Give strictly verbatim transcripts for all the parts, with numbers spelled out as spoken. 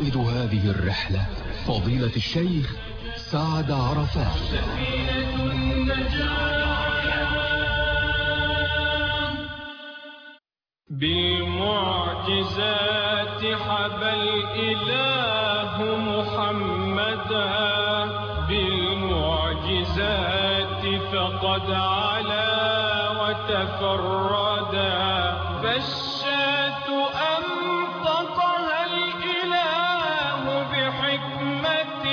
قائد هذه الرحلة فضيلة الشيخ سعد عرفات. بالمعجزات حبى الإله محمدا، بالمعجزات فقد علا وتفردا، فالشاة أنطقها الإله بحكمة،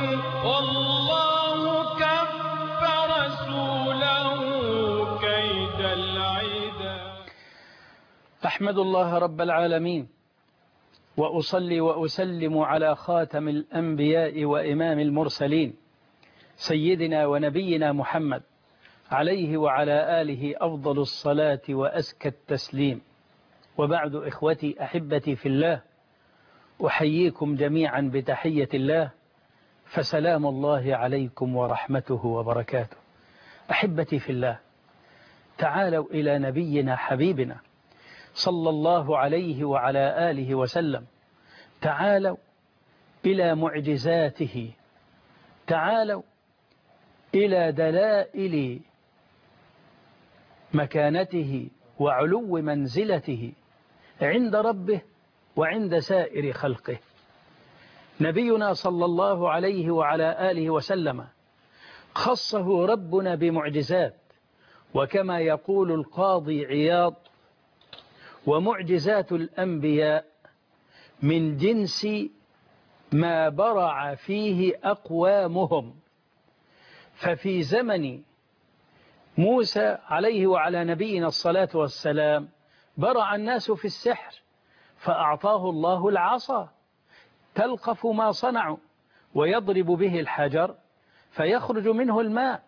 والله كف رسوله كيد العدا. أحمد الله رب العالمين، وأصلي وأسلم على خاتم الأنبياء وإمام المرسلين سيدنا ونبينا محمد عليه وعلى آله أفضل الصلاة وأزكى التسليم. وبعد إخوتي أحبتي في الله، أحييكم جميعا بتحية الله، فسلام الله عليكم ورحمته وبركاته. أحبتي في الله، تعالوا إلى نبينا حبيبنا صلى الله عليه وعلى آله وسلم، تعالوا إلى معجزاته، تعالوا إلى دلائل مكانته وعلو منزلته عند ربه وعند سائر خلقه. نبينا صلى الله عليه وعلى آله وسلم خصه ربنا بمعجزات، وكما يقول القاضي عياض: ومعجزات الأنبياء من جنس ما برع فيه أقوامهم. ففي زمن موسى عليه وعلى نبينا الصلاة والسلام برع الناس في السحر، فأعطاه الله العصا تلقف ما صنعوا ويضرب به الحجر فيخرج منه الماء.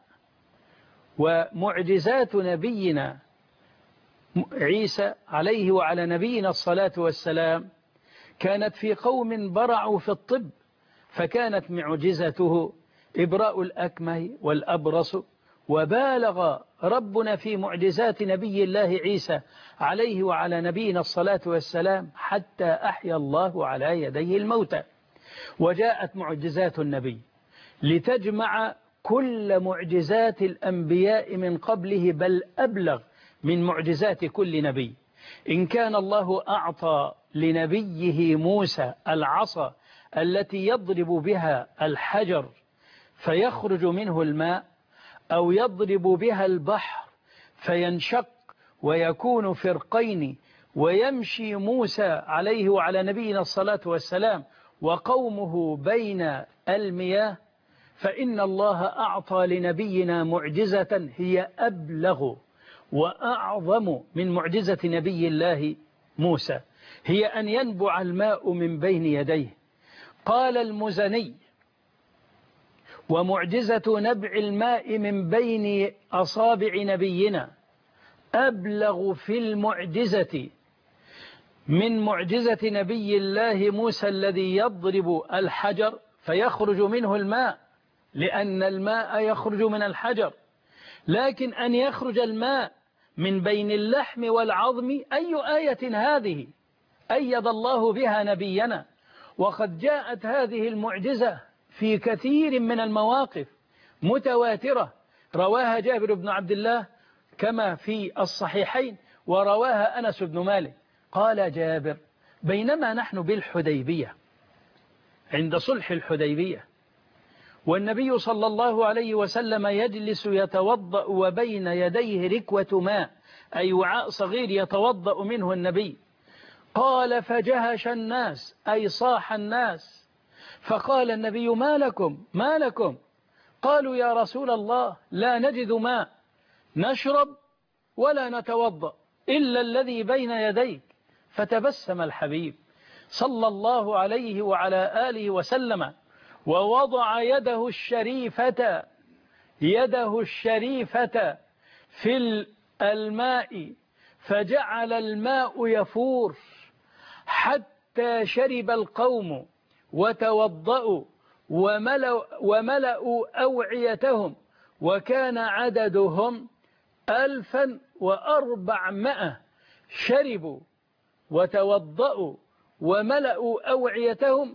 ومعجزات نبينا عيسى عليه وعلى نبينا الصلاة والسلام كانت في قوم برعوا في الطب، فكانت معجزته إبراء الأكمه والأبرص. وبالغ ربنا في معجزات نبي الله عيسى عليه وعلى نبينا الصلاة والسلام حتى أحيا الله على يديه الموتى. وجاءت معجزات النبي لتجمع كل معجزات الأنبياء من قبله، بل أبلغ من معجزات كل نبي. إن كان الله أعطى لنبيه موسى العصا التي يضرب بها الحجر فيخرج منه الماء، أو يضرب بها البحر فينشق ويكون فرقين ويمشي موسى عليه وعلى نبينا الصلاة والسلام وقومه بين المياه، فإن الله أعطى لنبينا معجزة هي أبلغ وأعظم من معجزة نبي الله موسى، هي أن ينبع الماء من بين يديه. قال المزني: ومعجزة نبع الماء من بين أصابع نبينا أبلغ في المعجزة من معجزة نبي الله موسى الذي يضرب الحجر فيخرج منه الماء، لأن الماء يخرج من الحجر. لكن أن يخرج الماء من بين اللحم والعظم، أي آية هذه أيد الله بها نبينا. وقد جاءت هذه المعجزة في كثير من المواقف متواترة، رواها جابر بن عبد الله كما في الصحيحين، ورواها أنس بن مالك. قال جابر: بينما نحن بالحديبية عند صلح الحديبية، والنبي صلى الله عليه وسلم يجلس يتوضأ وبين يديه ركوة ماء، أي وعاء صغير يتوضأ منه النبي. قال: فجهش الناس، أي صاح الناس، فقال النبي: ما لكم ما لكم؟ قالوا: يا رسول الله، لا نجد ماء نشرب ولا نتوضأ إلا الذي بين يديك. فتبسم الحبيب صلى الله عليه وعلى آله وسلم ووضع يده الشريفة يده الشريفة في الماء، فجعل الماء يفور حتى شرب القوم وتوضأوا وملأوا, وملأوا أوعيتهم، وكان عددهم ألفا وأربعمائة. شربوا وتوضأوا وملأوا أوعيتهم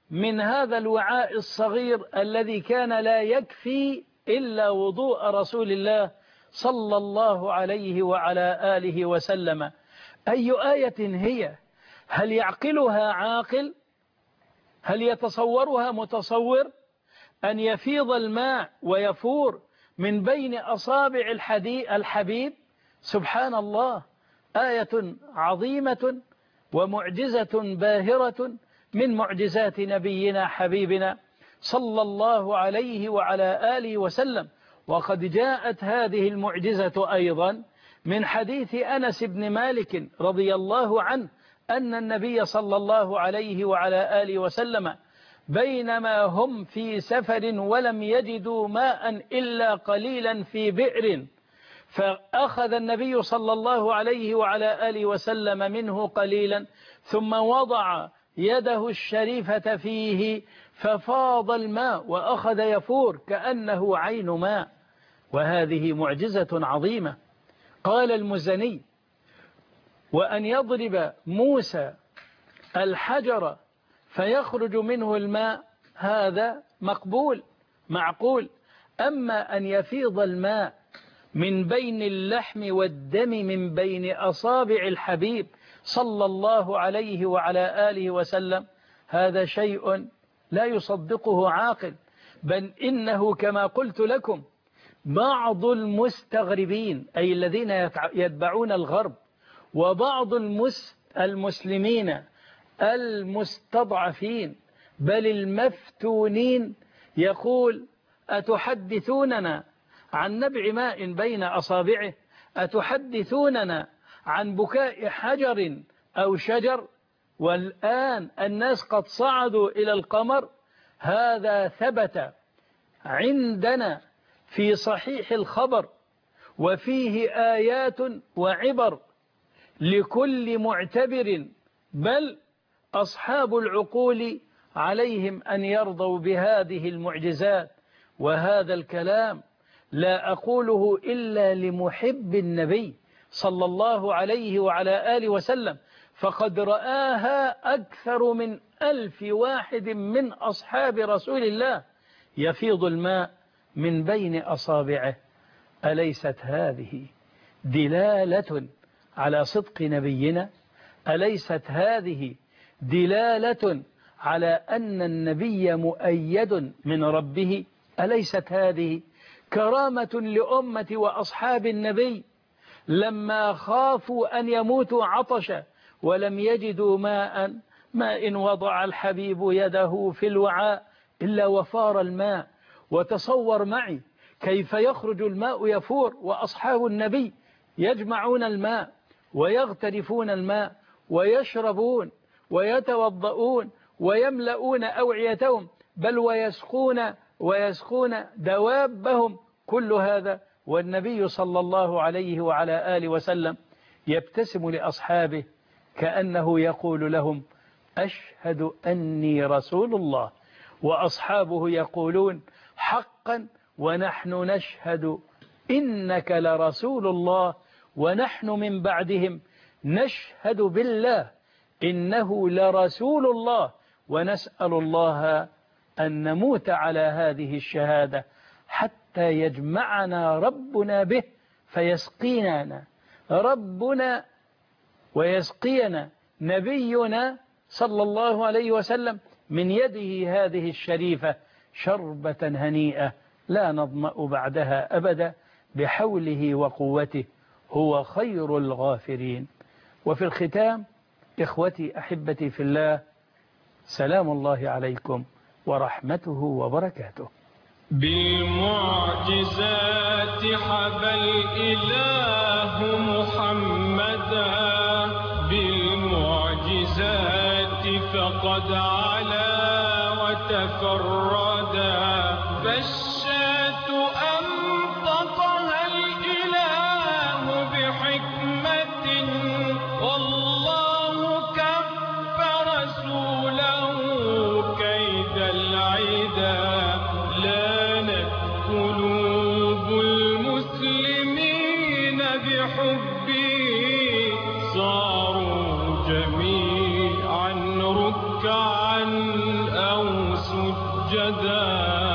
من هذا الوعاء الصغير الذي كان لا يكفي إلا وضوء رسول الله صلى الله عليه وعلى آله وسلم. أي آية هي؟ هل يعقلها عاقل؟ هل يتصورها متصور؟ أن يفيض الماء ويفور من بين أصابع الحبيب؟ سبحان الله، آية عظيمة ومعجزة باهرة من معجزات نبينا حبيبنا صلى الله عليه وعلى آله وسلم. وقد جاءت هذه المعجزة أيضا من حديث أنس بن مالك رضي الله عنه أن النبي صلى الله عليه وعلى آله وسلم بينما هم في سفر ولم يجدوا ماء إلا قليلا في بئر، فأخذ النبي صلى الله عليه وعلى آله وسلم منه قليلا ثم وضع يده الشريفة فيه ففاض الماء وأخذ يفور كأنه عين ماء، وهذه معجزة عظيمة. قال المزني: وأن يضرب موسى الحجر فيخرج منه الماء هذا مقبول معقول، أما أن يفيض الماء من بين اللحم والدم من بين أصابع الحبيب صلى الله عليه وعلى آله وسلم، هذا شيء لا يصدقه عاقل. بل إنه كما قلت لكم بعض المستغربين أي الذين يتبعون الغرب وبعض المسلمين المستضعفين بل المفتونين يقول: أتحدثوننا عن نبع ماء بين أصابعه؟ أتحدثوننا عن بكاء حجر أو شجر؟ والآن الناس قد صعدوا إلى القمر. هذا ثبت عندنا في صحيح الخبر وفيه آيات وعبر لكل معتبر، بل أصحاب العقول عليهم أن يرضوا بهذه المعجزات. وهذا الكلام لا أقوله إلا لمحب النبي صلى الله عليه وعلى آله وسلم، فقد رآها أكثر من ألف واحد من أصحاب رسول الله يفيض الماء من بين أصابعه. أليست هذه دلالة على صدق نبينا؟ أليست هذه دلالة على أن النبي مؤيد من ربه؟ أليست هذه كرامة لأمة وأصحاب النبي لما خافوا أن يموتوا عطشا ولم يجدوا ماء ما إن وضع الحبيب يده في الوعاء إلا وفار الماء؟ وتصور معي كيف يخرج الماء يفور وأصحاب النبي يجمعون الماء ويغترفون الماء ويشربون ويتوضؤون ويملؤون أوعيتهم، بل ويسقون ويسقون دوابهم، كل هذا والنبي صلى الله عليه وعلى آله وسلم يبتسم لأصحابه كأنه يقول لهم: أشهد أني رسول الله. وأصحابه يقولون: حقا ونحن نشهد إنك لرسول الله، ونحن من بعدهم نشهد بالله إنه لرسول الله، ونسأل الله أن نموت على هذه الشهادة حتى يجمعنا ربنا به فيسقينا ربنا ويسقينا نبينا صلى الله عليه وسلم من يده هذه الشريفة شربة هنيئة لا نظمأ بعدها أبدا بحوله وقوته، هو خير الغافرين. وفي الختام إخوتي أحبتي في الله، سلام الله عليكم ورحمته وبركاته. بالمعجزات حبى الإله محمدا، بالمعجزات فقد علا وتفردا، فالشاة أنطقها الإله بحكمة، والله كف رسوله كيد العدا. لانت قلوب المسلمين بحبه، صاروا جميعا ركعا أو سجدا